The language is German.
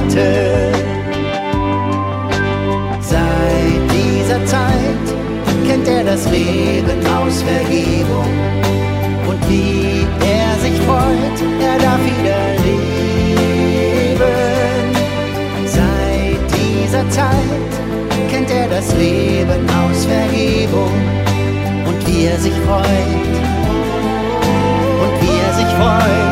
wartet. Seit dieser Zeit kennt er das Leben aus Vergebung und wie er sich freut, er darf wieder leben. Seit dieser Zeit kennt er das Leben aus Vergebung und wie er sich freut und wie er sich freut.